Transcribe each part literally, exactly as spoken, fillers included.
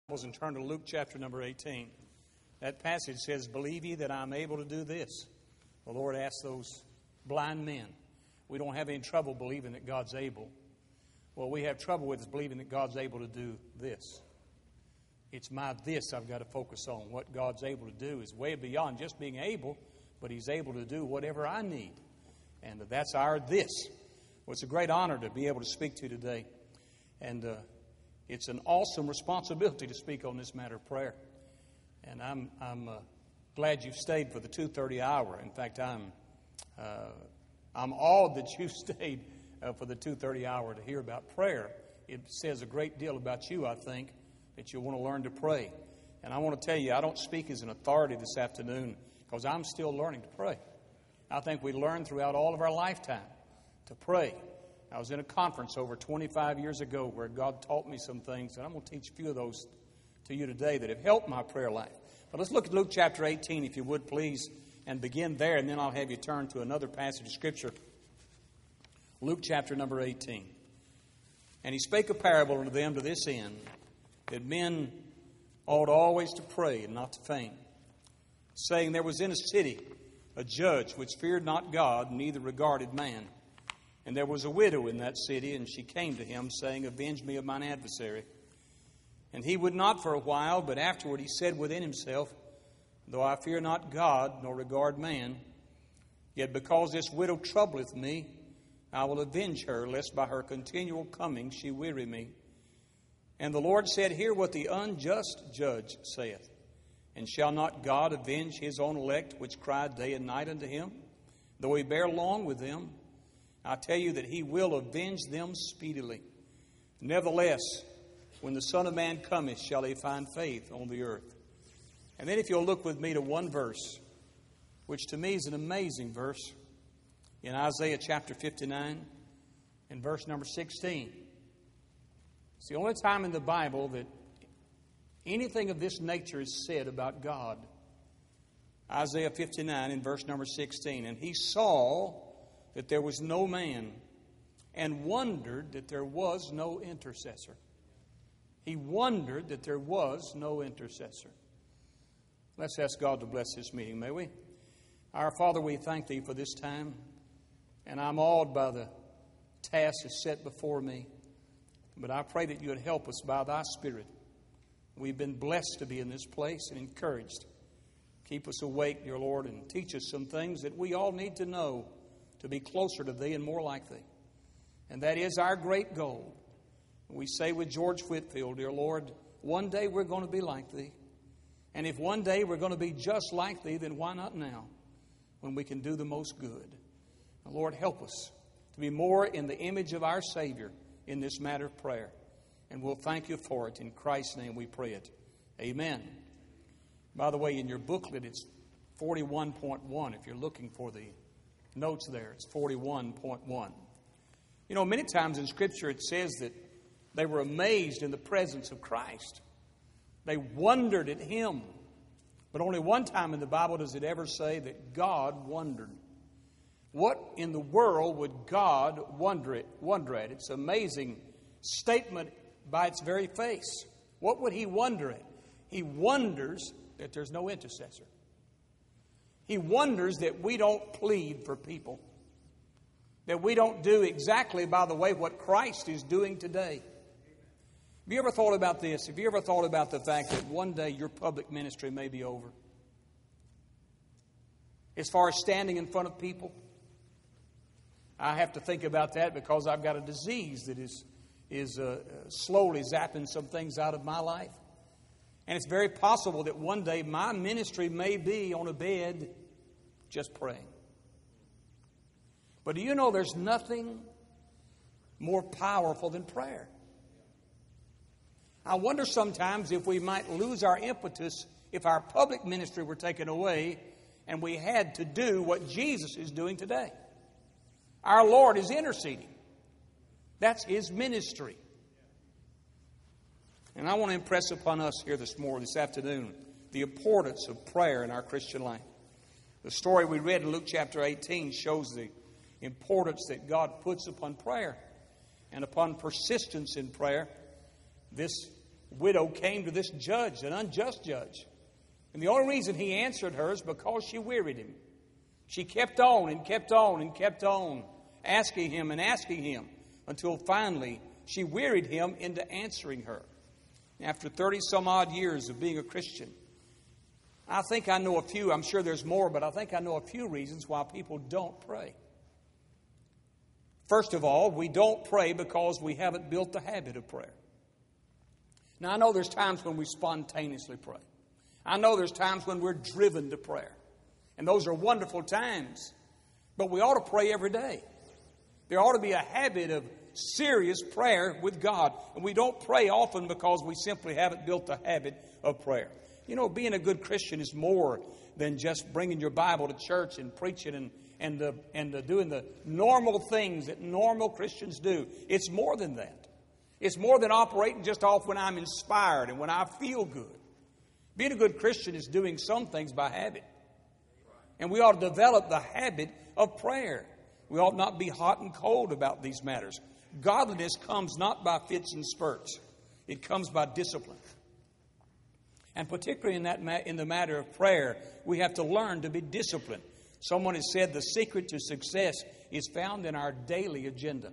And turn to Luke chapter number eighteen. That passage says, "Believe ye that I am able to do this?" The Lord asked those blind men. We don't have any trouble believing that God's able. What we have trouble with is believing that God's able to do this. It's my this I've got to focus on. What God's able to do is way beyond just being able, but He's able to do whatever I need. And that's our this. Well, it's a great honor to be able to speak to you today. And uh, it's an awesome responsibility to speak on this matter of prayer. And I'm I'm uh, glad you've stayed for the two thirty hour. In fact, I'm uh, I'm awed that you stayed uh, for the two thirty hour to hear about prayer. It says a great deal about you, I think, that you want to learn to pray. And I want to tell you, I don't speak as an authority this afternoon because I'm still learning to pray. I think we learn throughout all of our lifetime to pray. I was in a conference over twenty-five years ago where God taught me some things, and I'm going to teach a few of those to you today that have helped my prayer life. But let's look at Luke chapter eighteen, if you would, please, and begin there, and then I'll have you turn to another passage of Scripture. Luke chapter number eighteen. "And he spake a parable unto them to this end, that men ought always to pray and not to faint, saying, There was in a city a judge which feared not God, neither regarded man. And there was a widow in that city, and she came to him, saying, Avenge me of mine adversary. And he would not for a while, but afterward he said within himself, Though I fear not God, nor regard man, yet because this widow troubleth me, I will avenge her, lest by her continual coming she weary me. And the Lord said, Hear what the unjust judge saith. And shall not God avenge his own elect, which cry day and night unto him, though he bear long with them? I tell you that he will avenge them speedily. Nevertheless, when the Son of Man cometh, shall he find faith on the earth?" And then if you'll look with me to one verse, which to me is an amazing verse, in Isaiah chapter fifty-nine and verse number sixteen. It's the only time in the Bible that anything of this nature is said about God. Isaiah fifty-nine and verse number sixteen. "And he saw that there was no man, and wondered that there was no intercessor." He wondered that there was no intercessor. Let's ask God to bless this meeting, may we? Our Father, we thank Thee for this time, and I'm awed by the task that's set before me. But I pray that You would help us by Thy Spirit. We've been blessed to be in this place and encouraged. Keep us awake, dear Lord, and teach us some things that we all need to know to be closer to Thee and more like Thee. And that is our great goal. We say with George Whitfield, dear Lord, one day we're going to be like Thee. And if one day we're going to be just like Thee, then why not now, when we can do the most good? And Lord, help us to be more in the image of our Savior in this matter of prayer. And we'll thank You for it. In Christ's name we pray it. Amen. By the way, in your booklet, it's forty-one point one. If you're looking for the notes there, it's forty-one point one. You know, many times in Scripture it says that they were amazed in the presence of Christ. They wondered at Him. But only one time in the Bible does it ever say that God wondered. What in the world would God wonder at? Wonder at? It's an amazing statement by its very face. What would He wonder at? He wonders that there's no intercessor. He wonders that we don't plead for people. That we don't do exactly, by the way, what Christ is doing today. Have you ever thought about this? Have you ever thought about the fact that one day your public ministry may be over? As far as standing in front of people, I have to think about that because I've got a disease that is, is uh, slowly zapping some things out of my life. And it's very possible that one day my ministry may be on a bed just praying. But do you know there's nothing more powerful than prayer? I wonder sometimes if we might lose our impetus if our public ministry were taken away and we had to do what Jesus is doing today. Our Lord is interceding. That's His ministry. And I want to impress upon us here this morning, this afternoon, the importance of prayer in our Christian life. The story we read in Luke chapter eighteen shows the importance that God puts upon prayer and upon persistence in prayer. This The widow came to this judge, an unjust judge. And the only reason he answered her is because she wearied him. She kept on and kept on and kept on, asking him and asking him, until finally she wearied him into answering her. After thirty some odd years of being a Christian, I think I know a few, I'm sure there's more, but I think I know a few reasons why people don't pray. First of all, we don't pray because we haven't built the habit of prayer. Now, I know there's times when we spontaneously pray. I know there's times when we're driven to prayer. And those are wonderful times. But we ought to pray every day. There ought to be a habit of serious prayer with God. And we don't pray often because we simply haven't built the habit of prayer. You know, being a good Christian is more than just bringing your Bible to church and preaching and and uh, and uh, doing the normal things that normal Christians do. It's more than that. It's more than operating just off when I'm inspired and when I feel good. Being a good Christian is doing some things by habit. And we ought to develop the habit of prayer. We ought not be hot and cold about these matters. Godliness comes not by fits and spurts. It comes by discipline. And particularly in that ma- in the matter of prayer, we have to learn to be disciplined. Someone has said the secret to success is found in our daily agenda.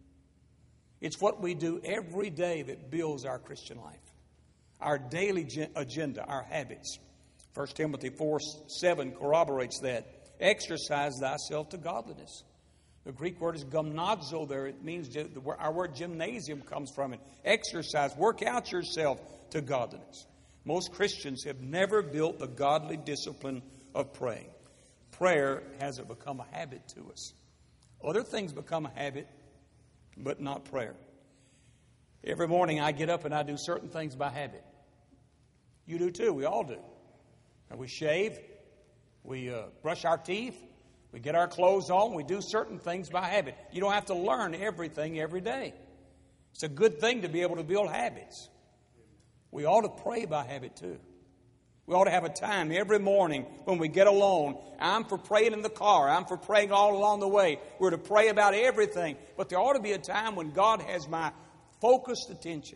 It's what we do every day that builds our Christian life. Our daily gen- agenda, our habits. First Timothy four seven corroborates that. Exercise thyself to godliness. The Greek word is gymnazo there. It means, our word gymnasium comes from it. Exercise, work out yourself to godliness. Most Christians have never built the godly discipline of praying. Prayer hasn't become a habit to us. Other things become a habit, but not prayer. Every morning I get up and I do certain things by habit. You do too. We all do. And we shave. We uh, brush our teeth. We get our clothes on. We do certain things by habit. You don't have to learn everything every day. It's a good thing to be able to build habits. We ought to pray by habit too. We ought to have a time every morning when we get alone. I'm for praying in the car. I'm for praying all along the way. We're to pray about everything. But there ought to be a time when God has my focused attention.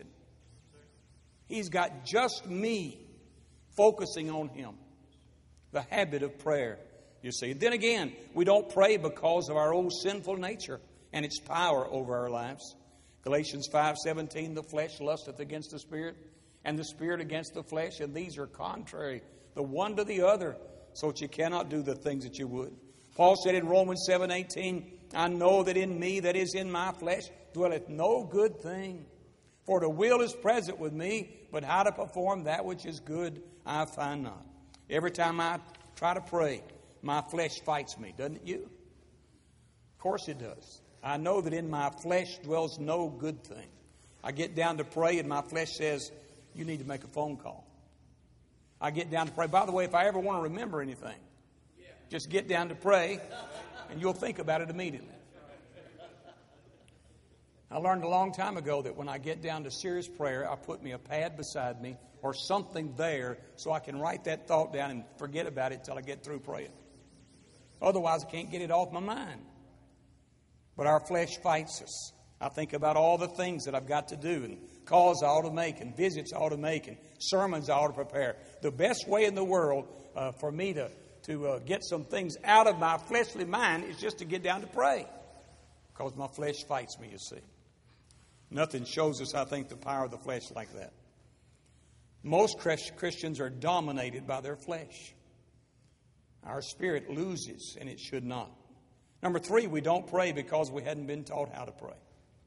He's got just me focusing on Him. The habit of prayer, you see. Then again, we don't pray because of our old sinful nature and its power over our lives. Galatians five seventeen, the flesh lusteth against the Spirit, and the Spirit against the flesh, and these are contrary, the one to the other, so that you cannot do the things that you would. Paul said in Romans seven eighteen, I know that in me, that is in my flesh, dwelleth no good thing. For the will is present with me, but how to perform that which is good I find not. Every time I try to pray, my flesh fights me, doesn't it you? Of course it does. I know that in my flesh dwells no good thing. I get down to pray and my flesh says, you need to make a phone call. I get down to pray. By the way, if I ever want to remember anything, just get down to pray and you'll think about it immediately. I learned a long time ago that when I get down to serious prayer, I put me a pad beside me or something there so I can write that thought down and forget about it until I get through praying. Otherwise, I can't get it off my mind. But our flesh fights us. I think about all the things that I've got to do and calls I ought to make and visits I ought to make and sermons I ought to prepare. The best way in the world uh, for me to, to uh, get some things out of my fleshly mind is just to get down to pray. Because my flesh fights me, you see. Nothing shows us, I think, the power of the flesh like that. Most Christians are dominated by their flesh. Our spirit loses, and it should not. Number three, we don't pray because we hadn't been taught how to pray.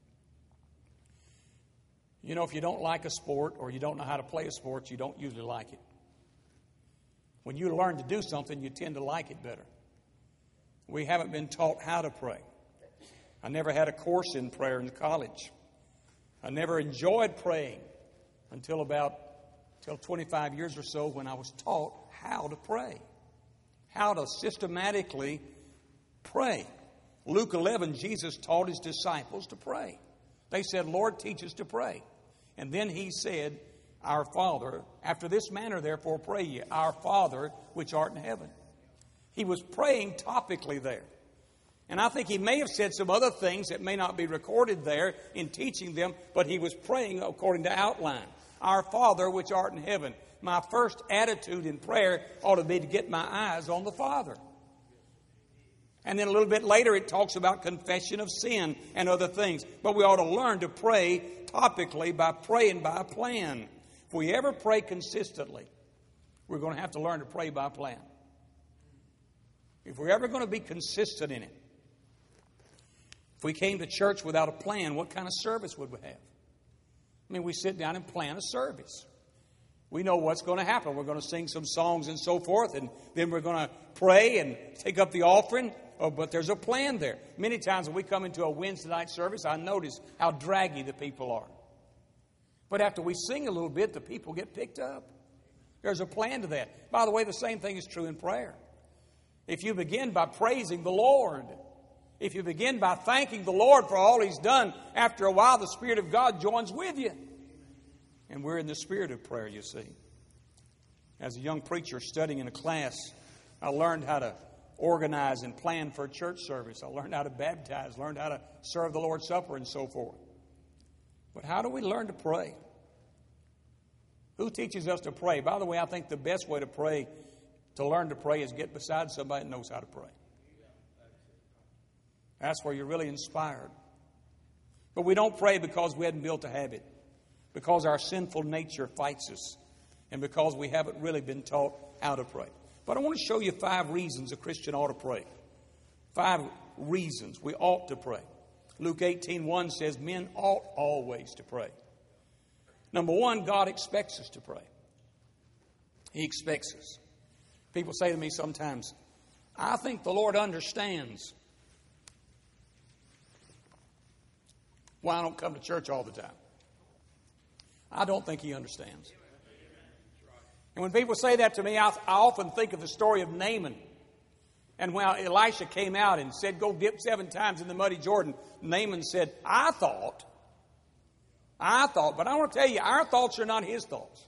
You know, if you don't like a sport or you don't know how to play a sport, you don't usually like it. When you learn to do something, you tend to like it better. We haven't been taught how to pray. I never had a course in prayer in college. I never enjoyed praying until about until twenty-five years or so when I was taught how to pray, how to systematically pray. Luke eleven, Jesus taught His disciples to pray. They said, Lord, teach us to pray. And then He said, Our Father, after this manner, therefore, pray ye, Our Father, which art in heaven. He was praying topically there. And I think He may have said some other things that may not be recorded there in teaching them, but He was praying according to outline. Our Father which art in heaven. My first attitude in prayer ought to be to get my eyes on the Father. And then a little bit later it talks about confession of sin and other things. But we ought to learn to pray topically by praying by a plan. If we ever pray consistently, we're going to have to learn to pray by plan. If we're ever going to be consistent in it. If we came to church without a plan, what kind of service would we have? I mean, we sit down and plan a service. We know what's going to happen. We're going to sing some songs and so forth, and then we're going to pray and take up the offering. Oh, but there's a plan there. Many times when we come into a Wednesday night service, I notice how draggy the people are. But after we sing a little bit, the people get picked up. There's a plan to that. By the way, the same thing is true in prayer. If you begin by praising the Lord, if you begin by thanking the Lord for all He's done, after a while the Spirit of God joins with you. And we're in the spirit of prayer, you see. As a young preacher studying in a class, I learned how to organize and plan for a church service. I learned how to baptize, learned how to serve the Lord's Supper and so forth. But how do we learn to pray? Who teaches us to pray? By the way, I think the best way to pray, to learn to pray, is get beside somebody that knows how to pray. That's where you're really inspired. But we don't pray because we hadn't built a habit, because our sinful nature fights us, and because we haven't really been taught how to pray. But I want to show you five reasons a Christian ought to pray. Five reasons we ought to pray. Luke eighteen one says men ought always to pray. Number one, God expects us to pray. He expects us. People say to me sometimes, I think the Lord understands why I don't come to church all the time. I don't think He understands. And when people say that to me, I, I often think of the story of Naaman. And when Elisha came out and said, go dip seven times in the muddy Jordan, Naaman said, I thought, I thought, but I want to tell you, our thoughts are not his thoughts.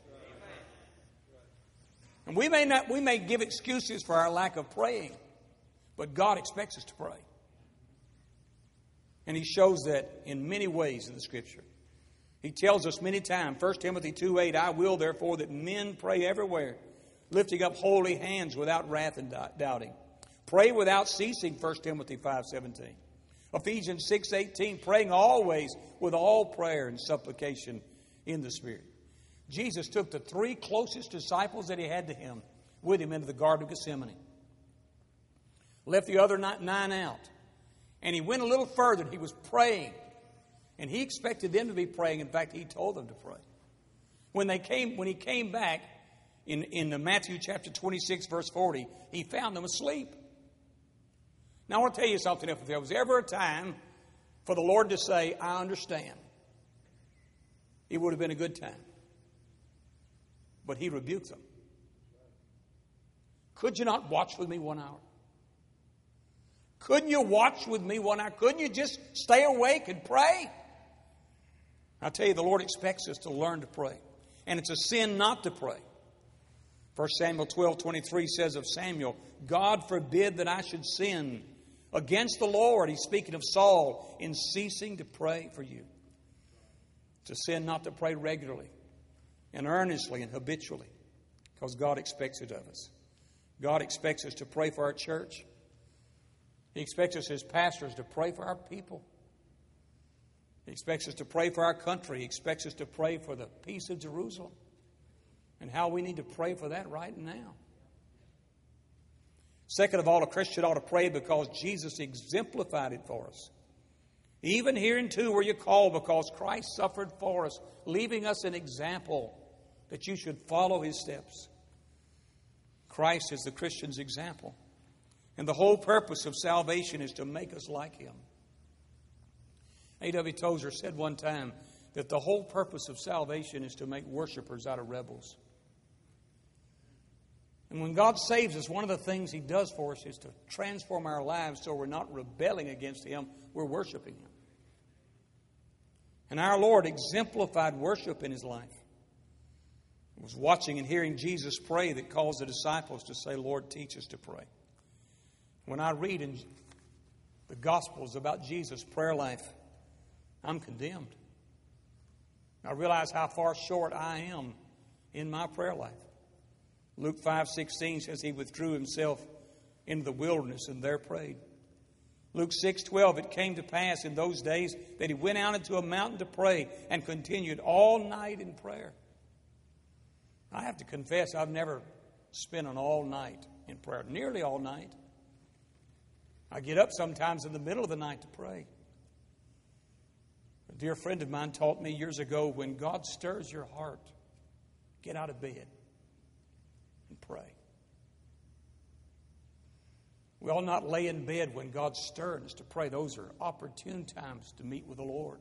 And we may not, we may give excuses for our lack of praying, but God expects us to pray. And He shows that in many ways in the Scripture. He tells us many times, First Timothy two eight, I will therefore that men pray everywhere, lifting up holy hands without wrath and doubting. Pray without ceasing, First Timothy five seventeen. Ephesians six eighteen, praying always with all prayer and supplication in the Spirit. Jesus took the three closest disciples that He had to Him with Him into the Garden of Gethsemane. Left the other nine out. And He went a little further. He was praying. And He expected them to be praying. In fact, He told them to pray. When they came, when He came back in, in Matthew chapter twenty-six, verse forty, He found them asleep. Now, I want to tell you something. If there was ever a time for the Lord to say, I understand, it would have been a good time. But He rebuked them. Could you not watch with me one hour? Couldn't you watch with me one hour? Couldn't you just stay awake and pray? I tell you, the Lord expects us to learn to pray. And it's a sin not to pray. First Samuel twelve twenty-three says of Samuel, God forbid that I should sin against the Lord. He's speaking of Saul, in ceasing to pray for you. It's a sin not to pray regularly and earnestly and habitually, because God expects it of us. God expects us to pray for our church. He expects us as pastors to pray for our people. He expects us to pray for our country. He expects us to pray for the peace of Jerusalem. And how we need to pray for that right now. Second of all, a Christian ought to pray because Jesus exemplified it for us. Even hereunto were you called, because Christ suffered for us, leaving us an example that you should follow His steps. Christ is the Christian's example. And the whole purpose of salvation is to make us like Him. A W Tozer said one time that the whole purpose of salvation is to make worshipers out of rebels. And when God saves us, one of the things He does for us is to transform our lives so we're not rebelling against Him, we're worshiping Him. And our Lord exemplified worship in His life. It was watching and hearing Jesus pray that caused the disciples to say, Lord, teach us to pray. When I read in the Gospels about Jesus' prayer life, I'm condemned. I realize how far short I am in my prayer life. Luke five sixteen says he withdrew himself into the wilderness and there prayed. Luke six twelve, it came to pass in those days that he went out into a mountain to pray and continued all night in prayer. I have to confess, I've never spent an all night in prayer, nearly all night. I get up sometimes in the middle of the night to pray. A dear friend of mine taught me years ago, when God stirs your heart, get out of bed and pray. We ought not lay in bed when God's stirring us to pray. Those are opportune times to meet with the Lord.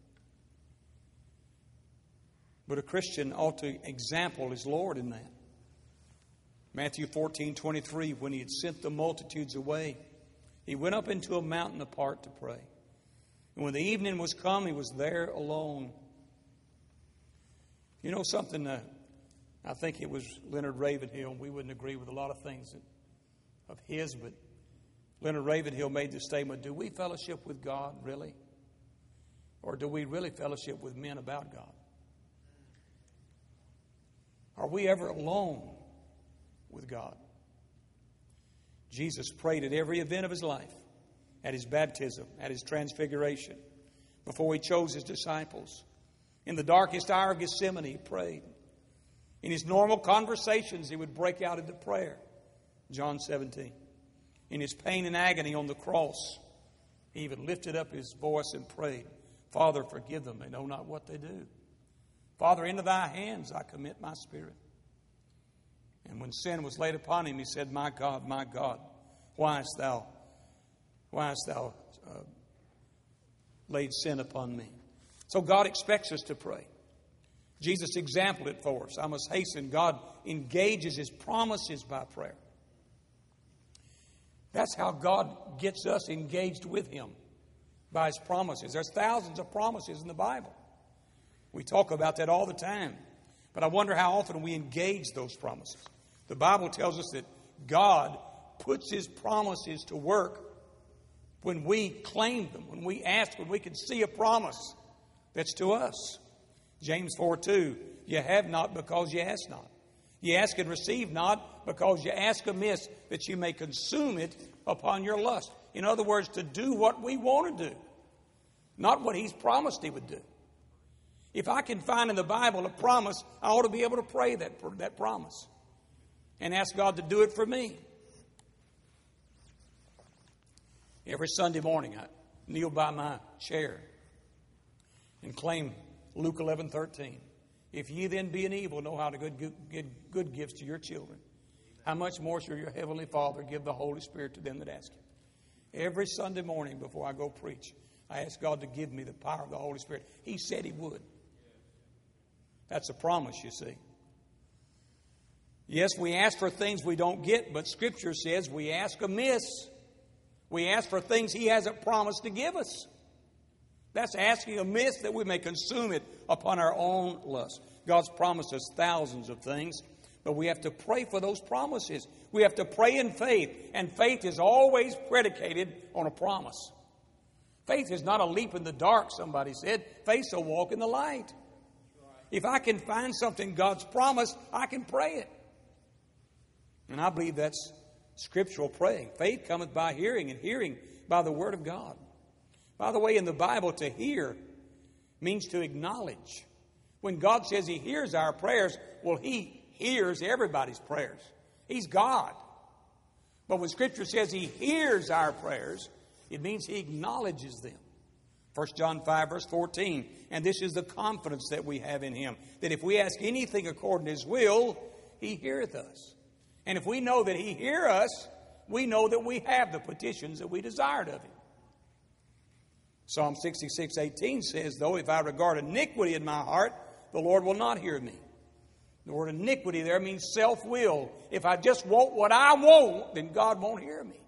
But a Christian ought to example his Lord in that. Matthew fourteen twenty-three, when he had sent the multitudes away, he went up into a mountain apart to pray. And when the evening was come, he was there alone. You know something? Uh, I think it was Leonard Ravenhill. We wouldn't agree with a lot of things that, of his, but Leonard Ravenhill made the statement, do we fellowship with God, really? Or do we really fellowship with men about God? Are we ever alone with God? Jesus prayed at every event of his life, at his baptism, at his transfiguration, before he chose his disciples. In the darkest hour of Gethsemane, he prayed. In his normal conversations, he would break out into prayer. John seventeen. In his pain and agony on the cross, he even lifted up his voice and prayed, Father, forgive them. They know not what they do. Father, into thy hands I commit my spirit. And when sin was laid upon him, he said, My God, my God, why hast thou, why hast thou uh, laid sin upon me? So God expects us to pray. Jesus exampled it for us. I must hasten. God engages his promises by prayer. That's how God gets us engaged with him, by his promises. There's thousands of promises in the Bible. We talk about that all the time. But I wonder how often we engage those promises. The Bible tells us that God puts his promises to work when we claim them, when we ask, when we can see a promise that's to us. James four two, you have not because you ask not. You ask and receive not because you ask amiss, that you may consume it upon your lust. In other words, to do what we want to do, not what he's promised he would do. If I can find in the Bible a promise, I ought to be able to pray that, that promise and ask God to do it for me. Every Sunday morning, I kneel by my chair and claim Luke eleven thirteen. If ye then, being evil, know how to give good, good gifts to your children, how much more shall your heavenly Father give the Holy Spirit to them that ask him? Every Sunday morning before I go preach, I ask God to give me the power of the Holy Spirit. He said he would. That's a promise, you see. Yes, we ask for things we don't get, but Scripture says we ask amiss. We ask for things he hasn't promised to give us. That's asking amiss that we may consume it upon our own lust. God's promised us thousands of things, but we have to pray for those promises. We have to pray in faith, and faith is always predicated on a promise. Faith is not a leap in the dark, somebody said. Faith's a walk in the light. If I can find something God's promised, I can pray it. And I believe that's scriptural praying. Faith cometh by hearing, and hearing by the word of God. By the way, in the Bible, to hear means to acknowledge. When God says he hears our prayers, well, he hears everybody's prayers. He's God. But when Scripture says he hears our prayers, it means he acknowledges them. First John five, verse fourteen. And this is the confidence that we have in him, that if we ask anything according to his will, he heareth us. And if we know that he hears us, we know that we have the petitions that we desired of him. Psalm sixty-six, eighteen says, though if I regard iniquity in my heart, the Lord will not hear me. The word iniquity there means self-will. If I just want what I want, then God won't hear me.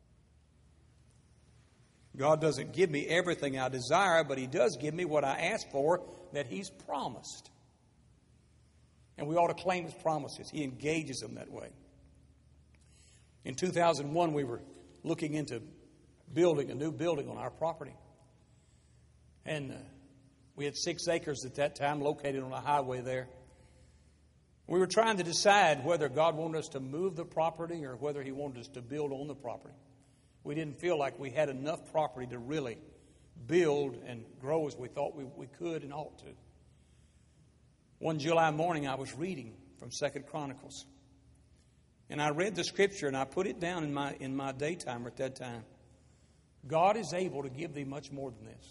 God doesn't give me everything I desire, but he does give me what I ask for that he's promised. And we ought to claim his promises. He engages them that way. In two thousand one, we were looking into building a new building on our property. And uh, We had six acres at that time located on a highway there. We were trying to decide whether God wanted us to move the property or whether He wanted us to build on the property. We didn't feel like we had enough property to really build and grow as we thought we, we could and ought to. One July morning, I was reading from Second Chronicles. And I read the scripture and I put it down in my, in my daytimer at that time. God is able to give thee much more than this.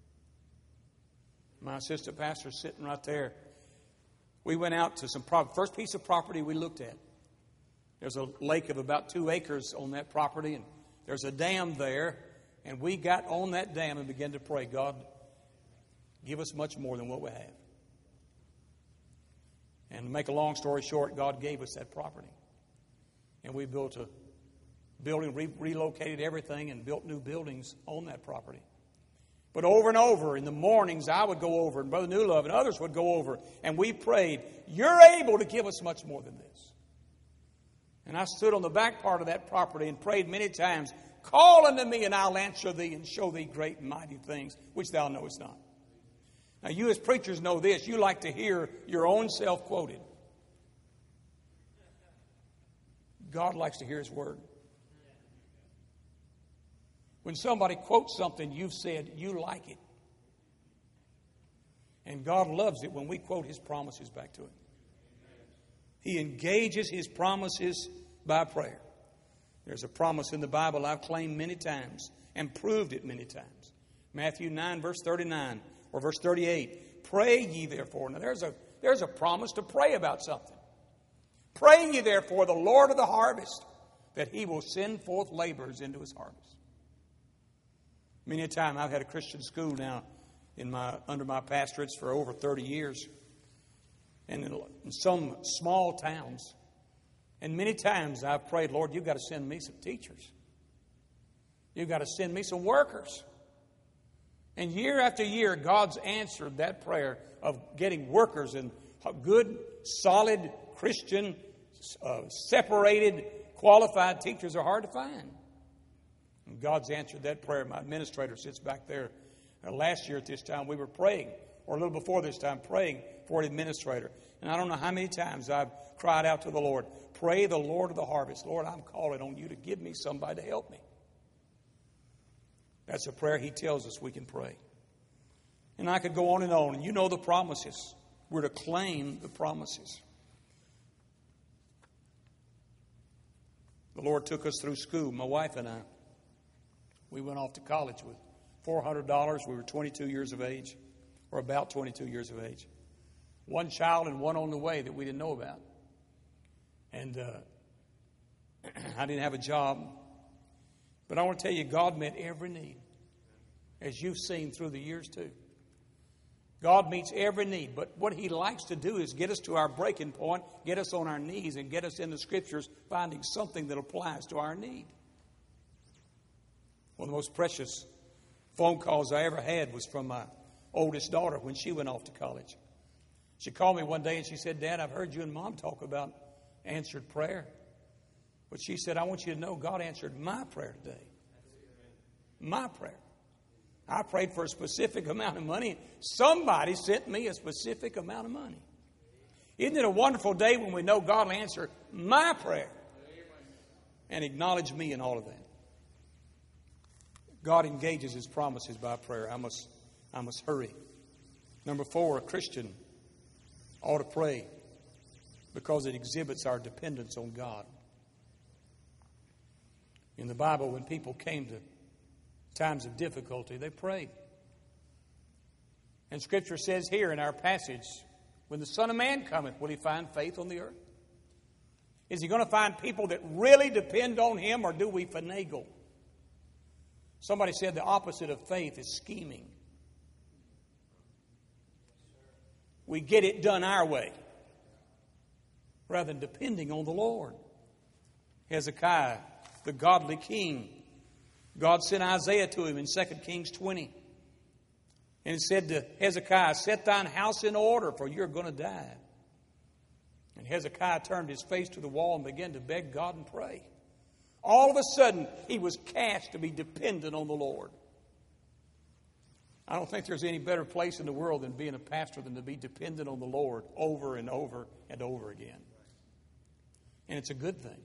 My assistant pastor is sitting right there. We went out to some property. First piece of property we looked at. There's a lake of about two acres on that property, and there's a dam there. And we got on that dam and began to pray, God, give us much more than what we have. And to make a long story short, God gave us that property. And we built a building, re- relocated everything, and built new buildings on that property. But over and over, in the mornings, I would go over, and Brother Newlove and others would go over, and we prayed, you're able to give us much more than this. And I stood on the back part of that property and prayed many times, call unto me, and I'll answer thee and show thee great and mighty things, which thou knowest not. Now, you as preachers know this. You like to hear your own self quoted. God likes to hear His word. When somebody quotes something you've said, you like it. And God loves it when we quote His promises back to Him. He engages His promises by prayer. There's a promise in the Bible I've claimed many times and proved it many times. Matthew nine, verse thirty-nine, or verse thirty-eight. Pray ye therefore. Now there's a, there's a promise to pray about something. Pray ye therefore the Lord of the harvest, that He will send forth laborers into His harvest. Many a time I've had a Christian school now in my under my pastorates for over thirty years. And in, in some small towns. And many times I've prayed, Lord, you've got to send me some teachers. You've got to send me some workers. And year after year, God's answered that prayer of getting workers, and good, solid, Christian, uh, separated, qualified teachers are hard to find. And God's answered that prayer. My administrator sits back there. Uh, last year at this time, we were praying, or a little before this time, praying for an administrator. And I don't know how many times I've cried out to the Lord, pray the Lord of the harvest. Lord, I'm calling on you to give me somebody to help me. That's a prayer He tells us we can pray. And I could go on and on. And you know the promises. We're to claim the promises. The Lord took us through school, my wife and I. We went off to college with four hundred dollars. We were twenty-two years of age, or about twenty-two years of age. One child and one on the way that we didn't know about. And uh, I didn't have a job. But I want to tell you, God met every need, as you've seen through the years too. God meets every need. But what He likes to do is get us to our breaking point, get us on our knees, and get us in the Scriptures, finding something that applies to our need. One of the most precious phone calls I ever had was from my oldest daughter when she went off to college. She called me one day and she said, Dad, I've heard you and Mom talk about answered prayer. But she said, I want you to know God answered my prayer today. My prayer. I prayed for a specific amount of money. Somebody sent me a specific amount of money. Isn't it a wonderful day when we know God will answer my prayer and acknowledge me in all of that? God engages His promises by prayer. I must, I must hurry. Number four, a Christian ought to pray because it exhibits our dependence on God. In the Bible, when people came to times of difficulty, they prayed. And Scripture says here in our passage, when the Son of Man cometh, will He find faith on the earth? Is He going to find people that really depend on Him, or do we finagle? Somebody said the opposite of faith is scheming. We get it done our way rather than depending on the Lord. Hezekiah, the godly king, God sent Isaiah to him in Second Kings twenty. And it said to Hezekiah, set thine house in order, for you're going to die. And Hezekiah turned his face to the wall and began to beg God and pray. All of a sudden, he was cast to be dependent on the Lord. I don't think there's any better place in the world than being a pastor than to be dependent on the Lord over and over and over again. And it's a good thing.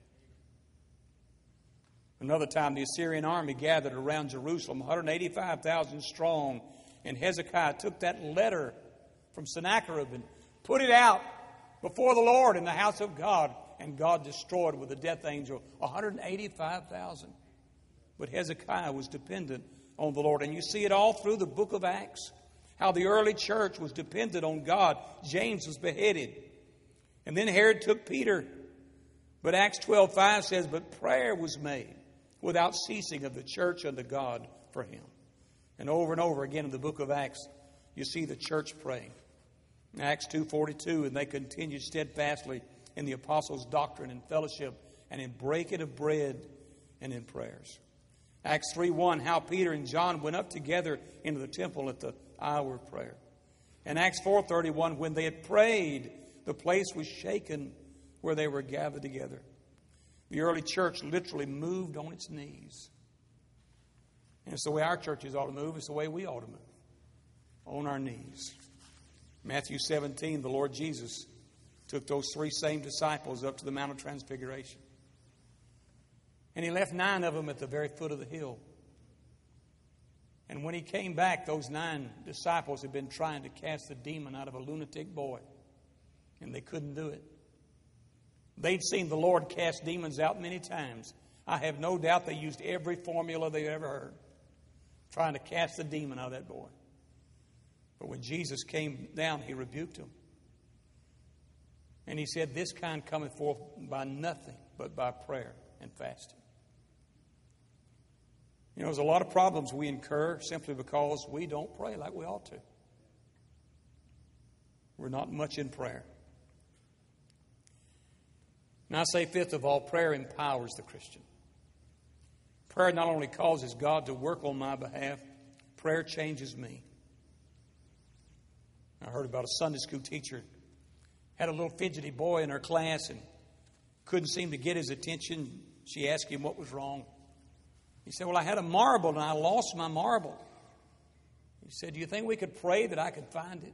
Another time, the Assyrian army gathered around Jerusalem, one hundred eighty-five thousand strong, and Hezekiah took that letter from Sennacherib and put it out before the Lord in the house of God, and God destroyed with a death angel one hundred eighty-five thousand. But Hezekiah was dependent on the Lord. And you see it all through the book of Acts, how the early church was dependent on God. James was beheaded. And then Herod took Peter. But Acts twelve five says, but prayer was made without ceasing of the church unto God for him. And over and over again in the book of Acts, you see the church praying. In Acts two forty-two, and they continued steadfastly in the apostles' doctrine and fellowship, and in breaking of bread, and in prayers. Acts three one, how Peter and John went up together into the temple at the hour of prayer. And Acts four thirty-one, when they had prayed, the place was shaken where they were gathered together. The early church literally moved on its knees. And it's the way our churches ought to move. It's the way we ought to move. On our knees. Matthew seventeen, the Lord Jesus took those three same disciples up to the Mount of Transfiguration. And he left nine of them at the very foot of the hill. And when he came back, those nine disciples had been trying to cast the demon out of a lunatic boy. And they couldn't do it. They'd seen the Lord cast demons out many times. I have no doubt they used every formula they ever heard, trying to cast the demon out of that boy. But when Jesus came down, he rebuked him. And he said, this kind cometh forth by nothing but by prayer and fasting. You know, there's a lot of problems we incur simply because we don't pray like we ought to. We're not much in prayer. And I say, fifth of all, prayer empowers the Christian. Prayer not only causes God to work on my behalf, prayer changes me. I heard about a Sunday school teacher had a little fidgety boy in her class and couldn't seem to get his attention. She asked him what was wrong. He said, well, I had a marble and I lost my marble. He said, do you think we could pray that I could find it?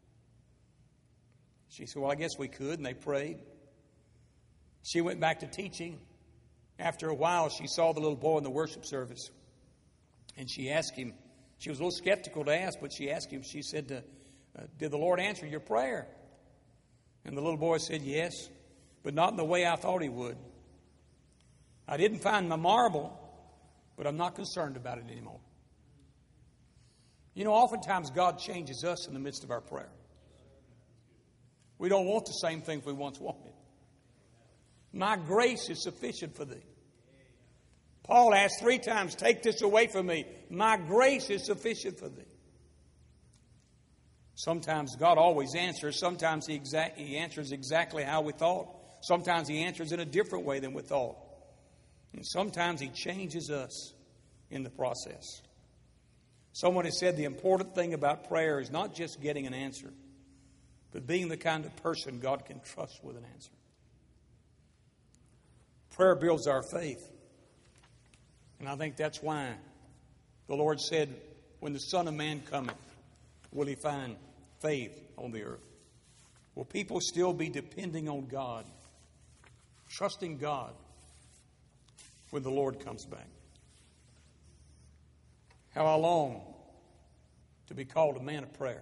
She said, well, I guess we could. And they prayed. She went back to teaching. After a while, she saw the little boy in the worship service. And she asked him, she was a little skeptical to ask, but she asked him, she said, uh, did the Lord answer your prayer? And the little boy said, yes, but not in the way I thought he would. I didn't find my marble, but I'm not concerned about it anymore. You know, oftentimes God changes us in the midst of our prayer. We don't want the same things we once wanted. My grace is sufficient for thee. Paul asked three times, take this away from me. My grace is sufficient for thee. Sometimes God always answers. Sometimes he, exact, he answers exactly how we thought. Sometimes he answers in a different way than we thought. And sometimes he changes us in the process. Someone has said the important thing about prayer is not just getting an answer, but being the kind of person God can trust with an answer. Prayer builds our faith. And I think that's why the Lord said, when the Son of Man cometh, will he find faith on the earth? Will people still be depending on God, trusting God when the Lord comes back? How I long to be called a man of prayer.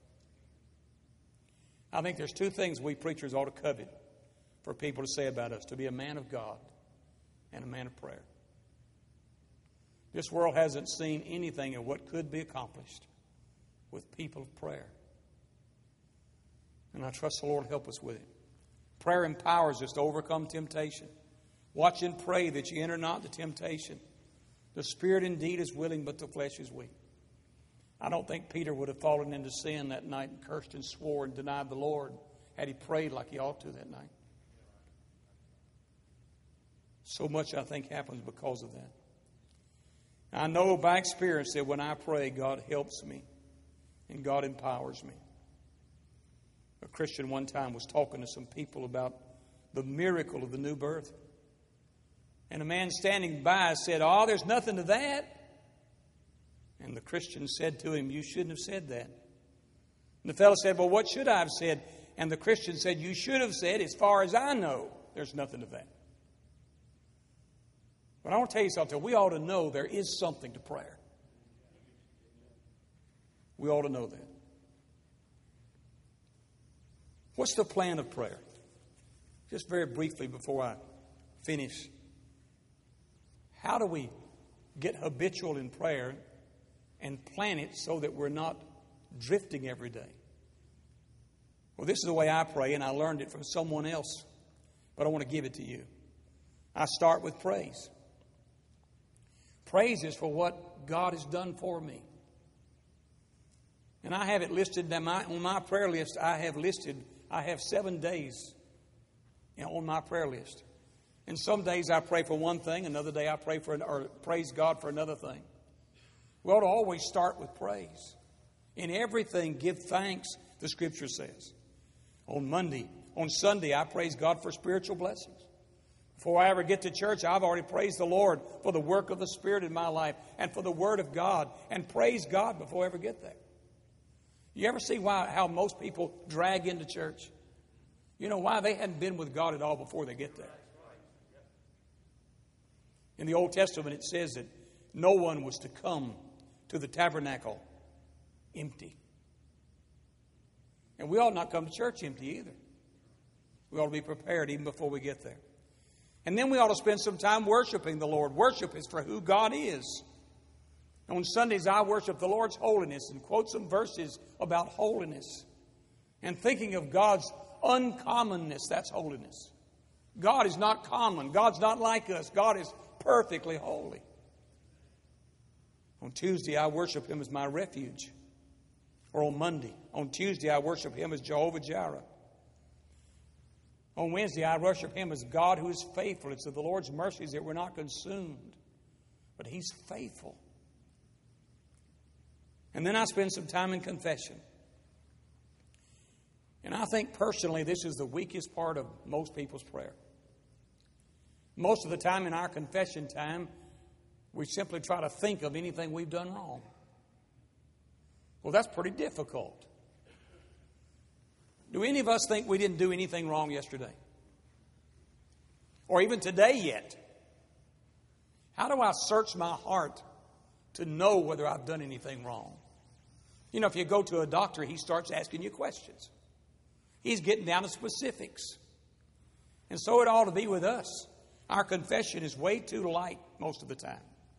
I think there's two things we preachers ought to covet for people to say about us: to be a man of God and a man of prayer. This world hasn't seen anything of what could be accomplished with people of prayer. And I trust the Lord help us with it. Prayer empowers us to overcome temptation. Watch and pray that you enter not into temptation. The spirit indeed is willing, but the flesh is weak. I don't think Peter would have fallen into sin that night and cursed and swore and denied the Lord had he prayed like he ought to that night. So much, I think, happens because of that. I know by experience that when I pray, God helps me and God empowers me. A Christian one time was talking to some people about the miracle of the new birth. And a man standing by said, oh, there's nothing to that. And the Christian said to him, "You shouldn't have said that." And the fellow said, "Well, what should I have said?" And the Christian said, "You should have said, as far as I know, there's nothing to that." But I want to tell you something. We ought to know there is something to prayer. We ought to know that. What's the plan of prayer? Just very briefly before I finish. How do we get habitual in prayer and plan it so that we're not drifting every day? Well, this is the way I pray, and I learned it from someone else, but I want to give it to you. I start with praise. Praise is for what God has done for me. And I have it listed on my, on my prayer list. I have listed, I have seven days on my prayer list. And some days I pray for one thing, another day I pray for, or praise God for another thing. We ought to always start with praise. In everything, give thanks, the Scripture says. On Monday, on Sunday, I praise God for spiritual blessings. Before I ever get to church, I've already praised the Lord for the work of the Spirit in my life and for the Word of God, and praise God before I ever get there. You ever see why how most people drag into church? You know why? They hadn't been with God at all before they get there. In the Old Testament, it says that no one was to come to the tabernacle empty. And we ought not come to church empty either. We ought to be prepared even before we get there. And then we ought to spend some time worshiping the Lord. Worship is for who God is. On Sundays, I worship the Lord's holiness and quote some verses about holiness. And thinking of God's uncommonness, that's holiness. God is not common. God's not like us. God is perfectly holy. On Tuesday, I worship Him as my refuge. Or on Monday. On Tuesday, I worship Him as Jehovah Jireh. On Wednesday, I worship Him as God who is faithful. It's of the Lord's mercies that we're not consumed. But He's faithful. And then I spend some time in confession. And I think personally this is the weakest part of most people's prayer. Most of the time in our confession time, we simply try to think of anything we've done wrong. Well, that's pretty difficult. Do any of us think we didn't do anything wrong yesterday? Or even today yet? How do I search my heart to know whether I've done anything wrong? You know, if you go to a doctor, he starts asking you questions. He's getting down to specifics. And so it ought to be with us. Our confession is way too light most of the time.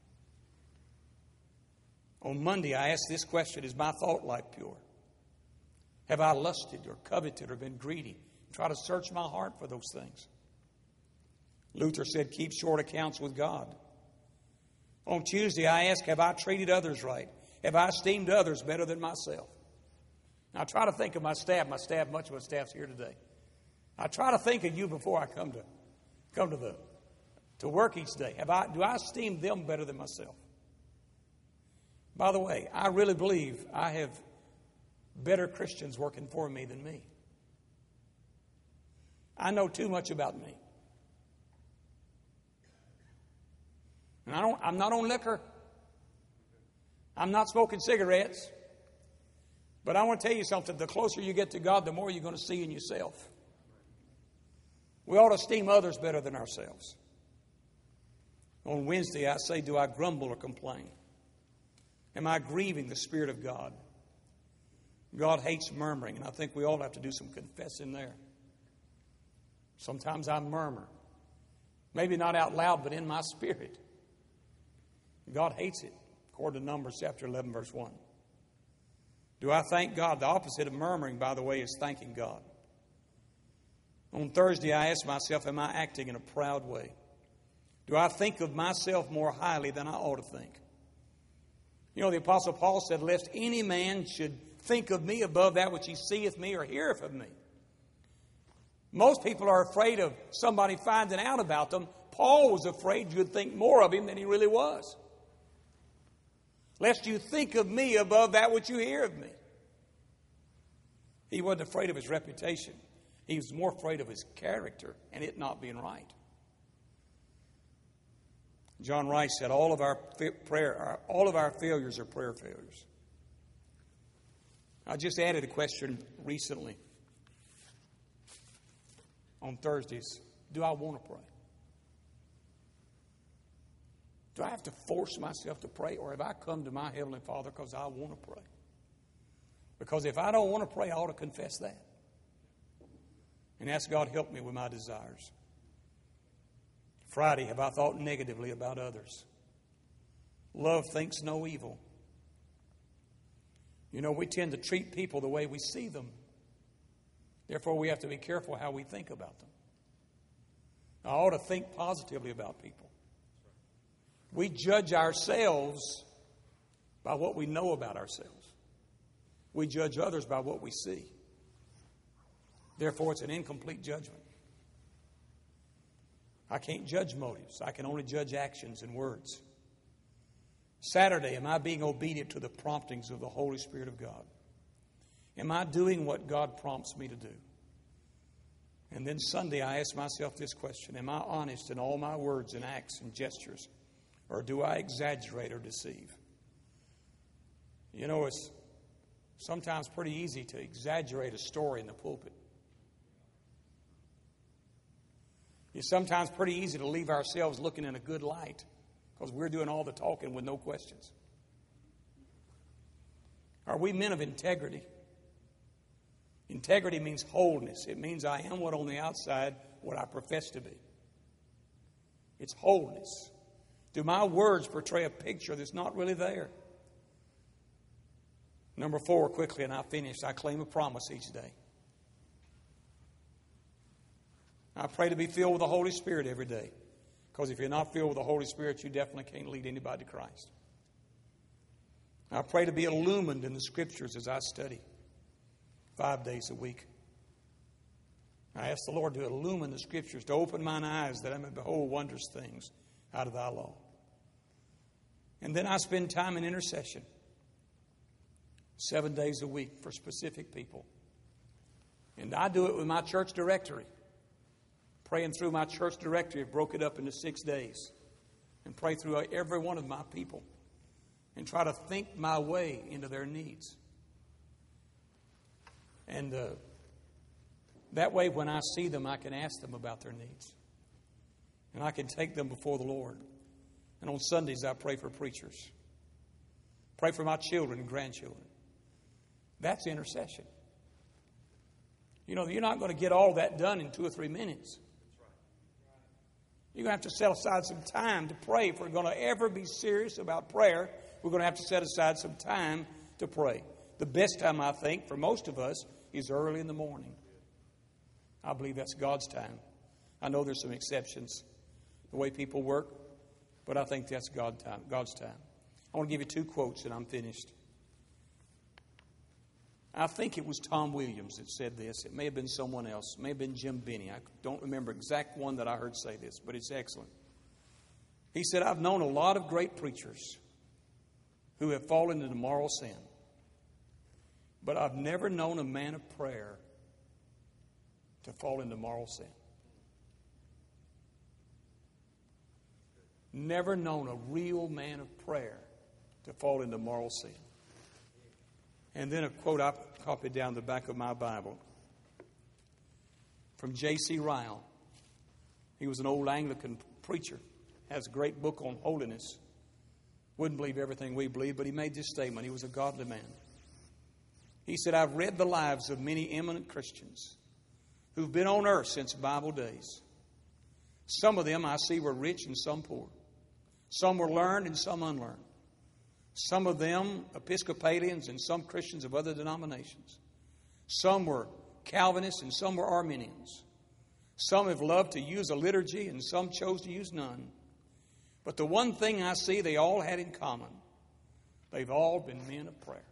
On Monday, I asked this question: is my thought life pure? Have I lusted or coveted or been greedy? Try to search my heart for those things. Luther said, keep short accounts with God. On Tuesday, I asked, have I treated others right? Have I esteemed others better than myself? Now, I try to think of my staff. My staff, much of my staff's here today. I try to think of you before I come to come to the to work each day. Have I do I esteem them better than myself? By the way, I really believe I have better Christians working for me than me. I know too much about me. And I don't, I'm not on liquor. I'm not smoking cigarettes. But I want to tell you something. The closer you get to God, the more you're going to see in yourself. We ought to esteem others better than ourselves. On Wednesday, I say, do I grumble or complain? Am I grieving the Spirit of God? God hates murmuring, and I think we all have to do some confessing there. Sometimes I murmur. Maybe not out loud, but in my spirit. God hates it, according to Numbers chapter eleven, verse one. Do I thank God? The opposite of murmuring, by the way, is thanking God. On Thursday, I asked myself, am I acting in a proud way? Do I think of myself more highly than I ought to think? You know, the Apostle Paul said, lest any man should think of me above that which he seeth me or heareth of me. Most people are afraid of somebody finding out about them. Paul was afraid you'd think more of him than he really was. Lest you think of me above that which you hear of me. He wasn't afraid of his reputation. He was more afraid of his character and it not being right. John Rice said all of our prayer, all of our failures are prayer failures. I just added a question recently on Thursdays. Do I want to pray? Do I have to force myself to pray, or have I come to my Heavenly Father because I want to pray? Because if I don't want to pray, I ought to confess that. And ask God, help me with my desires. Friday, have I thought negatively about others? Love thinks no evil. You know, we tend to treat people the way we see them. Therefore, we have to be careful how we think about them. I ought to think positively about people. We judge ourselves by what we know about ourselves. We judge others by what we see. Therefore, it's an incomplete judgment. I can't judge motives. I can only judge actions and words. Saturday, am I being obedient to the promptings of the Holy Spirit of God? Am I doing what God prompts me to do? And then Sunday, I ask myself this question. Am I honest in all my words and acts and gestures? Or do I exaggerate or deceive? You know, it's sometimes pretty easy to exaggerate a story in the pulpit. It's sometimes pretty easy to leave ourselves looking in a good light because we're doing all the talking with no questions. Are we men of integrity? Integrity means wholeness. It means I am what on the outside, what I profess to be. It's wholeness. Do my words portray a picture that's not really there? Number four, quickly, and I'll finish. I claim a promise each day. I pray to be filled with the Holy Spirit every day. Because if you're not filled with the Holy Spirit, you definitely can't lead anybody to Christ. I pray to be illumined in the Scriptures as I study five days a week. I ask the Lord to illumine the Scriptures, to open mine eyes that I may behold wondrous things out of thy law. And then I spend time in intercession. Seven days a week for specific people. And I do it with my church directory. Praying through my church directory, I've broke it up into six days. And pray through every one of my people. And try to think my way into their needs. And uh, that way when I see them, I can ask them about their needs. And I can take them before the Lord. And on Sundays, I pray for preachers. Pray for my children and grandchildren. That's intercession. You know, you're not going to get all that done in two or three minutes. You're going to have to set aside some time to pray. If we're going to ever be serious about prayer, we're going to have to set aside some time to pray. The best time, I think, for most of us is early in the morning. I believe that's God's time. I know there's some exceptions, the way people work, but I think that's God time, God's time. I want to give you two quotes and I'm finished. I think it was Tom Williams that said this. It may have been someone else. It may have been Jim Benny. I don't remember exact one that I heard say this, but it's excellent. He said, I've known a lot of great preachers who have fallen into moral sin, but I've never known a man of prayer to fall into moral sin. Never known a real man of prayer to fall into moral sin. And then a quote I copied down the back of my Bible from J C Ryle. He was an old Anglican preacher, has a great book on holiness. Wouldn't believe everything we believe, but he made this statement. He was a godly man. He said, I've read the lives of many eminent Christians who've been on earth since Bible days. Some of them I see were rich and some poor. Some were learned and some unlearned. Some of them Episcopalians and some Christians of other denominations. Some were Calvinists and some were Arminians. Some have loved to use a liturgy and some chose to use none. But the one thing I see they all had in common, they've all been men of prayer.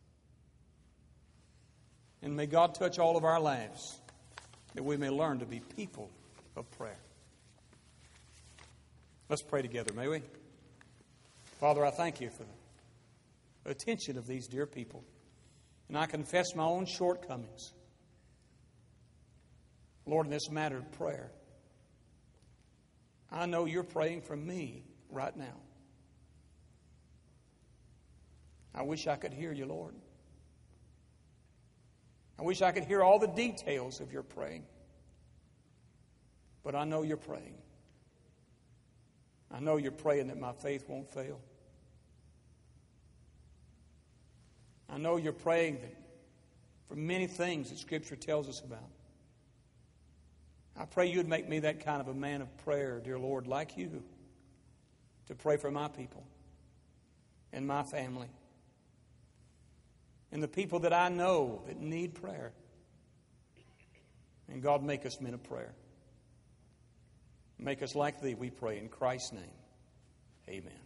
And may God touch all of our lives that we may learn to be people of prayer. Let's pray together, may we? Father, I thank you for the attention of these dear people. And I confess my own shortcomings. Lord, in this matter of prayer, I know you're praying for me right now. I wish I could hear you, Lord. I wish I could hear all the details of your praying. But I know you're praying. I know you're praying that my faith won't fail. I know you're praying that for many things that Scripture tells us about. I pray you'd make me that kind of a man of prayer, dear Lord, like you, to pray for my people and my family and the people that I know that need prayer. And God, make us men of prayer. Make us like Thee, we pray in Christ's name. Amen.